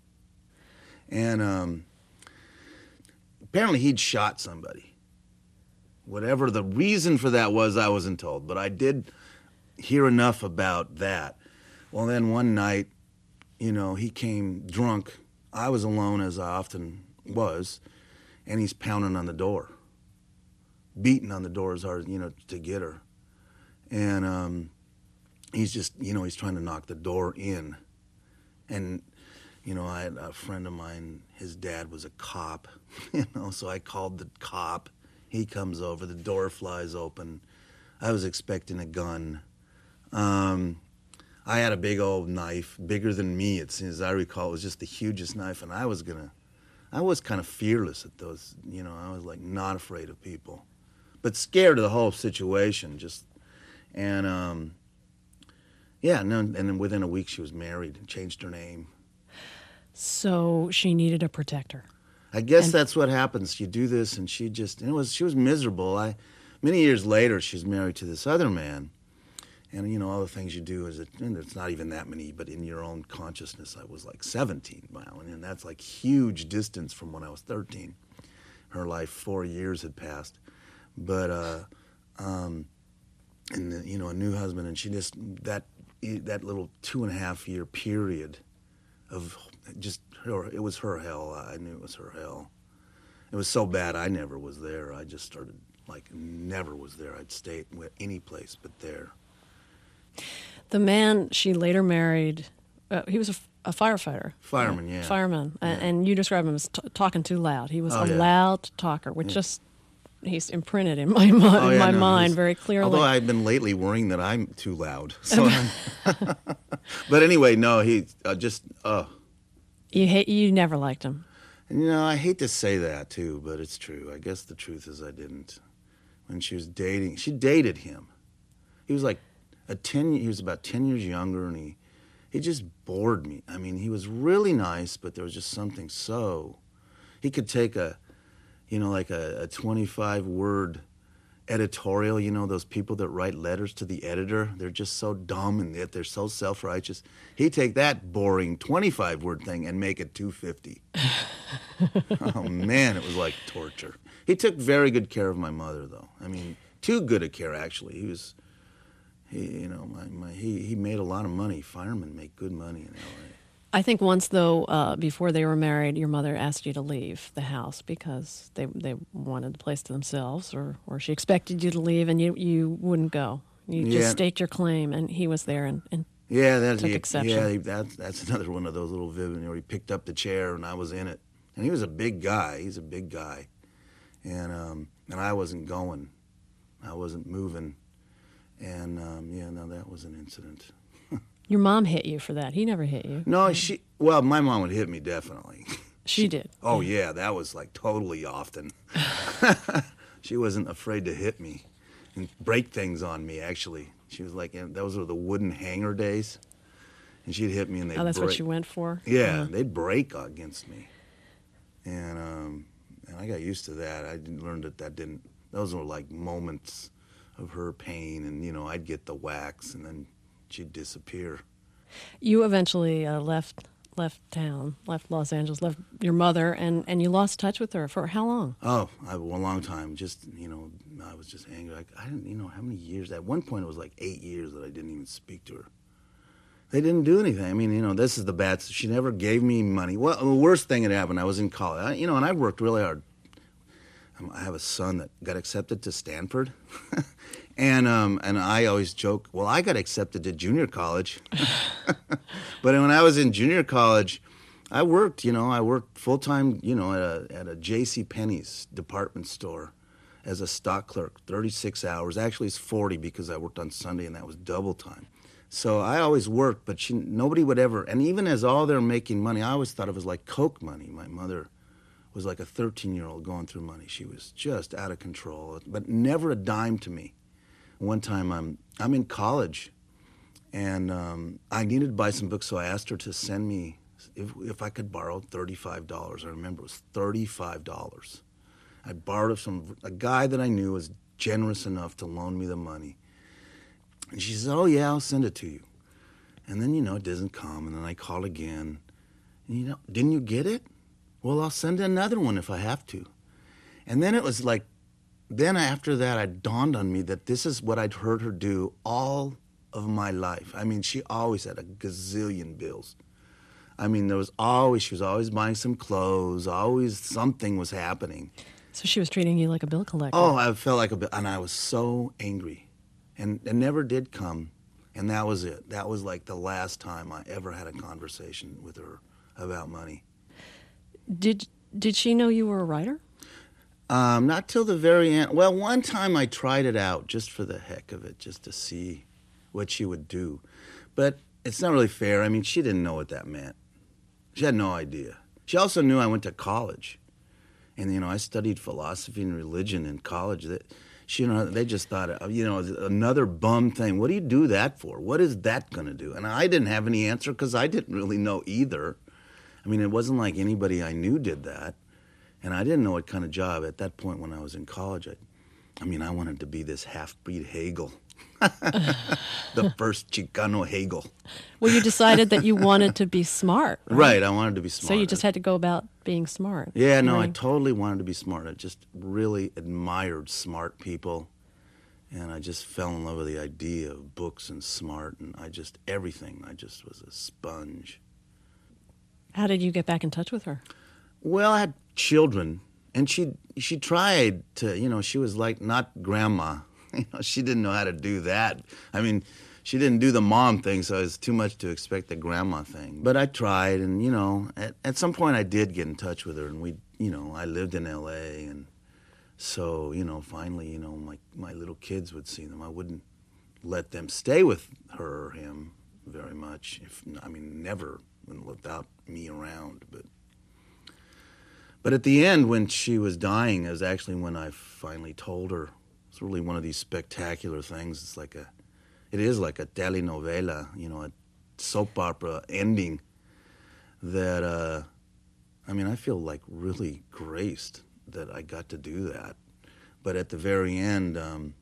and apparently he'd shot somebody. Whatever the reason for that was, I wasn't told, but I did hear enough about that. Well, then one night, he came drunk. I was alone, as I often was, and he's pounding on the door, beating on the door as hard, to get her. And he's just, he's trying to knock the door in. And, I had a friend of mine, his dad was a cop, so I called the cop. He comes over, the door flies open. I was expecting a gun. I had a big old knife, bigger than me, as I recall. It was just the hugest knife, and I was kind of fearless at those, I was like not afraid of people, but scared of the whole situation, and then within a week she was married and changed her name. So she needed a protector. I guess that's what happens. You do this, and she was miserable. Many years later, she's married to this other man, and all the things you do and it's not even that many, but in your own consciousness, I was like 17 now, and that's like huge distance from when I was 13. Her life, 4 years had passed, but and a new husband, and she just that little 2.5 year period of just her, it was her hell. I knew it was her hell. It was so bad I never was there. I just started never was there. I'd stay any place but there. The man she later married, he was a firefighter. Fireman, yeah. Fireman. Yeah. And you describe him as talking too loud. He was loud talker, which he's imprinted in my mind very clearly. Although I've been lately worrying that I'm too loud. So but anyway, no, he You never liked him. I hate to say that too, but it's true. I guess the truth is I didn't. When she was dating, she dated him. He was he was about 10 years younger, and he just bored me. I mean, he was really nice, but there was just something he could take like a 25-word editorial, those people that write letters to the editor, they're just so dumb and yet they're so self-righteous. He'd take that boring 25-word thing and make it 250. Oh, man, it was like torture. He took very good care of my mother, though. I mean, too good a care, actually. He made a lot of money. Firemen make good money in L.A. I think once, though, before they were married, your mother asked you to leave the house because they wanted the place to themselves, or she expected you to leave, and you wouldn't go. You just state your claim, and he was there and took exception. Yeah, that's another one of those little vivid. He picked up the chair, and I was in it. And he was a big guy. He's a big guy. And I wasn't going. I wasn't moving. And, that was an incident. Your mom hit you for that. He never hit you. No, my mom would hit me, definitely. She did. Oh, yeah, that was like totally often. She wasn't afraid to hit me and break things on me, actually. She was like, those were the wooden hanger days. And she'd hit me and they'd break. Oh, that's what you went for? Yeah, they'd break against me. And I got used to that. I learned those were like moments of her pain. And, I'd get the whacks and then she'd disappear. You eventually left town, left Los Angeles, left your mother, and you lost touch with her for how long? Oh, a long time. Just, I was just angry. I didn't, how many years. At one point, it was like 8 years that I didn't even speak to her. They didn't do anything. I mean, this is the bad. She never gave me money. Well, the worst thing that happened, I was in college, and I worked really hard. I have a son that got accepted to Stanford. And I always joke, well, I got accepted to junior college. But when I was in junior college, I worked full-time, at a J.C. Penney's department store as a stock clerk, 36 hours. Actually, it's 40 because I worked on Sunday, and that was double time. So I always worked, but nobody would ever, and even as all they're making money, I always thought it was like Coke money. My mother was like a 13-year-old going through money. She was just out of control, but never a dime to me. One time I'm in college, and I needed to buy some books, so I asked her to send me, if I could borrow $35. I remember it was $35. I borrowed it from a guy that I knew was generous enough to loan me the money. And she says, oh, yeah, I'll send it to you. And then, it doesn't come, and then I call again. And, didn't you get it? Well, I'll send another one if I have to. And then it was like, then after that, it dawned on me that this is what I'd heard her do all of my life. I mean, she always had a gazillion bills. I mean, she was always buying some clothes, always something was happening. So she was treating you like a bill collector. Oh, I felt like a bill, and I was so angry. And it never did come, and that was it. That was like the last time I ever had a conversation with her about money. Did she know you were a writer? Not till the very end. Well, one time I tried it out just for the heck of it, just to see what she would do. But it's not really fair. I mean, she didn't know what that meant. She had no idea. She also knew I went to college. And, I studied philosophy and religion in college. They just thought, another bum thing. What do you do that for? What is that going to do? And I didn't have any answer because I didn't really know either. I mean, it wasn't like anybody I knew did that. And I didn't know what kind of job at that point when I was in college. I wanted to be this half-breed Hegel. The first Chicano Hegel. Well, you decided that you wanted to be smart, right? Right, I wanted to be smart. So you just had to go about being smart. Yeah, no, I totally wanted to be smart. I just really admired smart people. And I just fell in love with the idea of books and smart and everything. I just was a sponge. How did you get back in touch with her? Well, I had children, and she tried to, she was like not grandma. She didn't know how to do that. I mean, she didn't do the mom thing, so it was too much to expect the grandma thing. But I tried, and, at some point I did get in touch with her, and I lived in L.A., and so, finally, my little kids would see them. I wouldn't let them stay with her or him very much. Never without me around, But at the end, when she was dying, is actually when I finally told her. It's really one of these spectacular things. It is like a telenovela, a soap opera ending that, I feel like really graced. that I got to do that. But at the very end,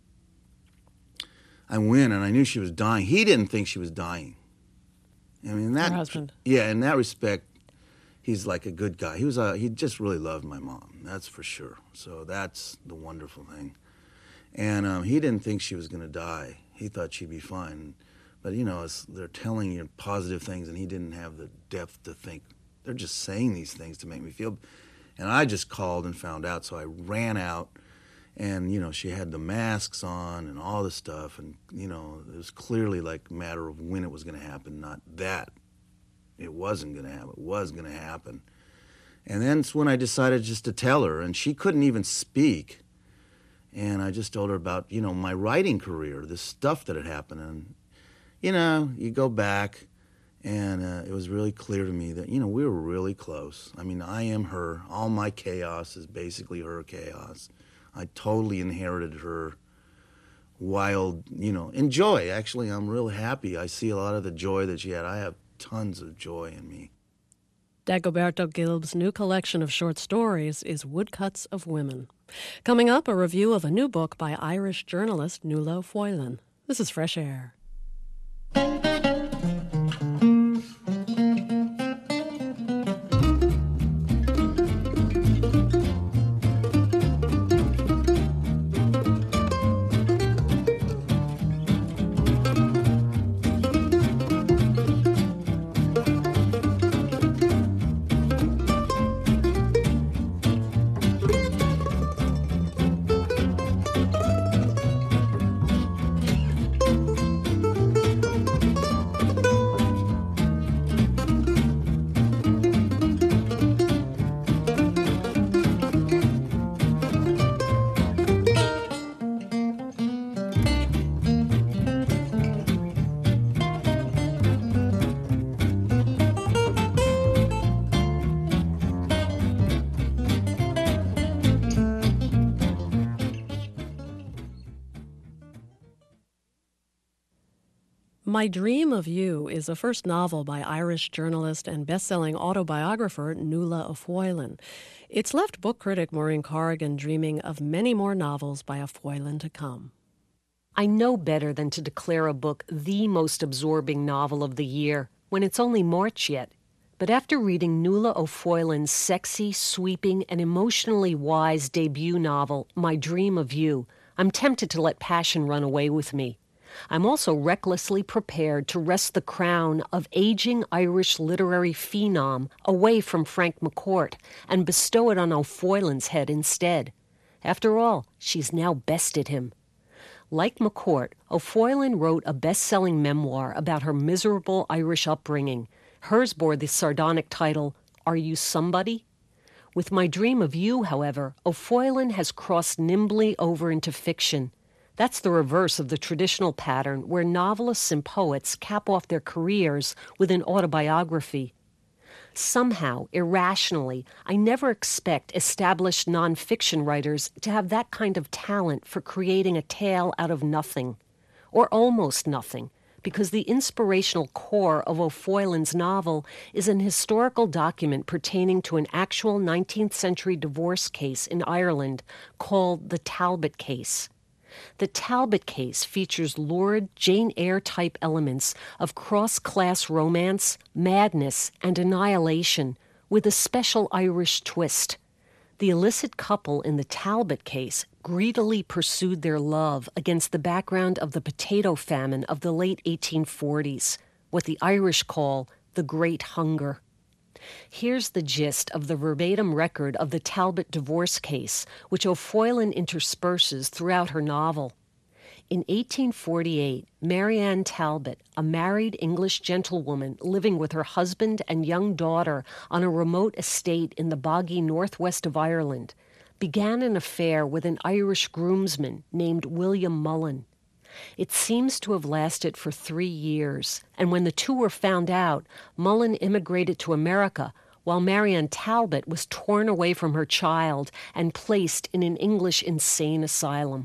I went, and I knew she was dying. He didn't think she was dying. I mean, that, her husband. Yeah, in that respect, he's like a good guy. He just really loved my mom, that's for sure. So that's the wonderful thing. And he didn't think she was going to die. He thought she'd be fine. But, you know, they're telling you positive things, and he didn't have the depth to think. They're just saying these things to make me feel. And I just called and found out, so I ran out. And, you know, she had the masks on and all this stuff. And, you know, it was clearly like a matter of when it was going to happen, not that it wasn't going to happen. It was going to happen. And then it's when I decided just to tell her. And she couldn't even speak. And I just told her about, you know, my writing career, this stuff that had happened. And, you know, you go back, and it was really clear to me that, you know, we were really close. I mean, I am her. All my chaos is basically her chaos. I totally inherited her wild, you know, and joy. Actually, I'm real happy. I see a lot of the joy that she had. I have tons of joy in me. Dagoberto Gilb's new collection of short stories is Woodcuts of Women. Coming up, a review of a new book by Irish journalist Nuala O'Foylan. This is Fresh Air. My Dream of You is the first novel by Irish journalist and best-selling autobiographer Nuala O'Foylan. It's left book critic Maureen Corrigan dreaming of many more novels by O'Foylan to come. I know better than to declare a book the most absorbing novel of the year when it's only March yet. But after reading Nuala O'Foylan's sexy, sweeping, and emotionally wise debut novel, My Dream of You, I'm tempted to let passion run away with me. I'm also recklessly prepared to wrest the crown of aging Irish literary phenom away from Frank McCourt and bestow it on O'Foylan's head instead. After all, she's now bested him. Like McCourt, O'Foylan wrote a best-selling memoir about her miserable Irish upbringing. Hers bore the sardonic title, Are You Somebody? With My Dream of You, however, O'Foylan has crossed nimbly over into fiction. That's the reverse of the traditional pattern where novelists and poets cap off their careers with an autobiography. Somehow, irrationally, I never expect established nonfiction writers to have that kind of talent for creating a tale out of nothing, or almost nothing, because the inspirational core of O'Foylan's novel is an historical document pertaining to an actual 19th century divorce case in Ireland called the Talbot Case. The Talbot Case features lurid Jane Eyre-type elements of cross-class romance, madness, and annihilation, with a special Irish twist. The illicit couple in the Talbot Case greedily pursued their love against the background of the potato famine of the late 1840s, what the Irish call the Great Hunger. Here's the gist of the verbatim record of the Talbot divorce case, which O'Foylan intersperses throughout her novel. In 1848, Marianne Talbot, a married English gentlewoman living with her husband and young daughter on a remote estate in the boggy northwest of Ireland, began an affair with an Irish groomsman named William Mullen. It seems to have lasted for 3 years, and when the two were found out, Mullen immigrated to America, while Marianne Talbot was torn away from her child and placed in an English insane asylum.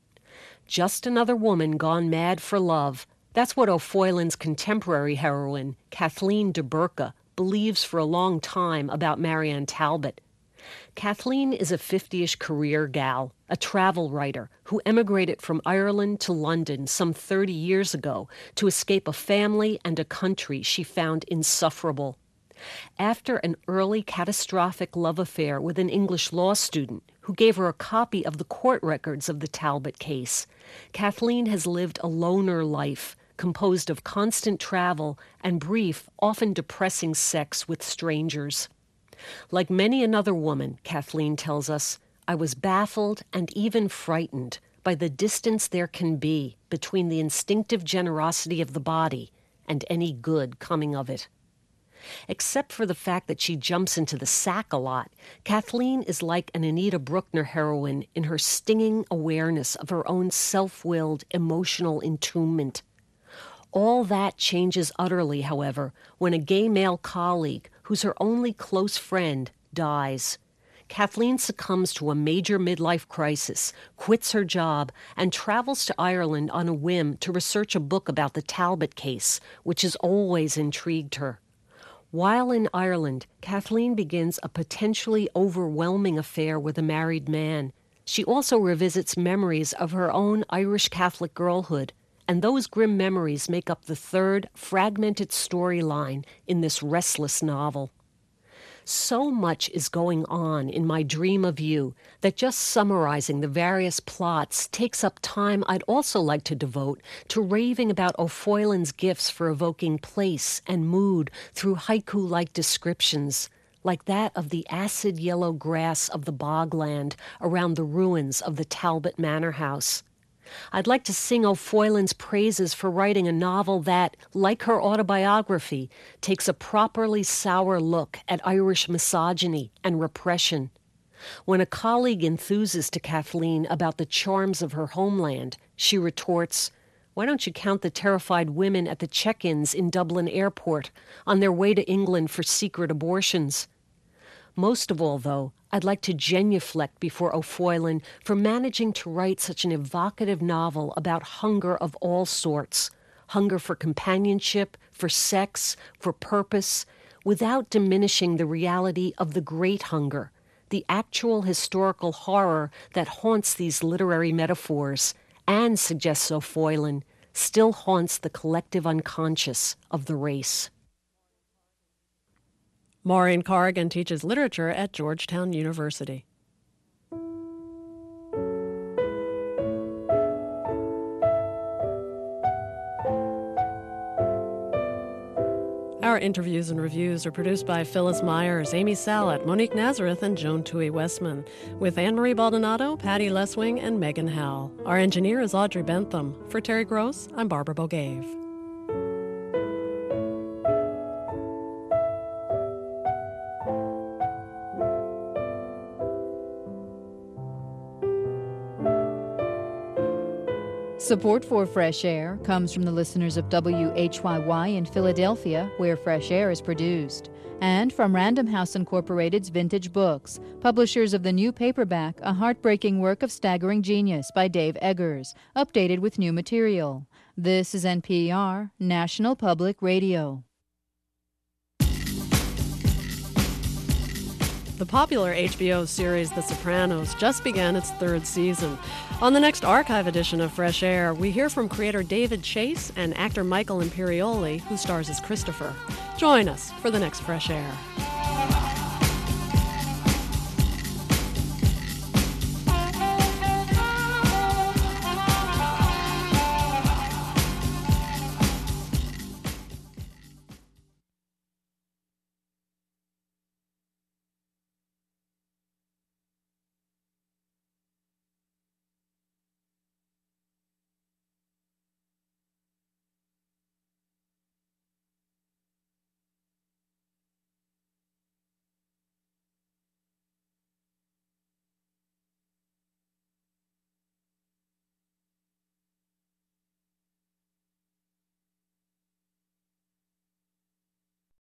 Just another woman gone mad for love. That's what O'Foylan's contemporary heroine, Kathleen de Burka, believes for a long time about Marianne Talbot. Kathleen is a 50-ish career gal, a travel writer who emigrated from Ireland to London some 30 years ago to escape a family and a country she found insufferable. After an early catastrophic love affair with an English law student who gave her a copy of the court records of the Talbot case, Kathleen has lived a loner life composed of constant travel and brief, often depressing sex with strangers. Like many another woman, Kathleen tells us, I was baffled and even frightened by the distance there can be between the instinctive generosity of the body and any good coming of it. Except for the fact that she jumps into the sack a lot, Kathleen is like an Anita Bruckner heroine in her stinging awareness of her own self-willed emotional entombment. All that changes utterly, however, when a gay male colleague, who's her only close friend, dies. Kathleen succumbs to a major midlife crisis, quits her job, and travels to Ireland on a whim to research a book about the Talbot case, which has always intrigued her. While in Ireland, Kathleen begins a potentially overwhelming affair with a married man. She also revisits memories of her own Irish Catholic girlhood, and those grim memories make up the third, fragmented storyline in this restless novel. So much is going on in My Dream of You that just summarizing the various plots takes up time I'd also like to devote to raving about O'Foylin's gifts for evoking place and mood through haiku-like descriptions, like that of the acid yellow grass of the bogland around the ruins of the Talbot Manor House. I'd like to sing O'Foylin's praises for writing a novel that, like her autobiography, takes a properly sour look at Irish misogyny and repression. When a colleague enthuses to Kathleen about the charms of her homeland, she retorts, "Why don't you count the terrified women at the check-ins in Dublin Airport on their way to England for secret abortions?" Most of all, though, I'd like to genuflect before O'Foylin for managing to write such an evocative novel about hunger of all sorts, hunger for companionship, for sex, for purpose, without diminishing the reality of the great hunger, the actual historical horror that haunts these literary metaphors and, suggests O'Foylin, still haunts the collective unconscious of the race. Maureen Corrigan teaches literature at Georgetown University. Our interviews and reviews are produced by Phyllis Myers, Amy Salat, Monique Nazareth, and Joan Toohey Westman, with Anne-Marie Baldonado, Patty Leswing, and Megan Howell. Our engineer is Audrey Bentham. For Terry Gross, I'm Barbara Bogave. Support for Fresh Air comes from the listeners of WHYY in Philadelphia, where Fresh Air is produced, and from Random House Incorporated's Vintage Books, publishers of the new paperback, A Heartbreaking Work of Staggering Genius by Dave Eggers, updated with new material. This is NPR, National Public Radio. The popular HBO series The Sopranos just began its third season. On the next archive edition of Fresh Air, we hear from creator David Chase and actor Michael Imperioli, who stars as Christopher. Join us for the next Fresh Air.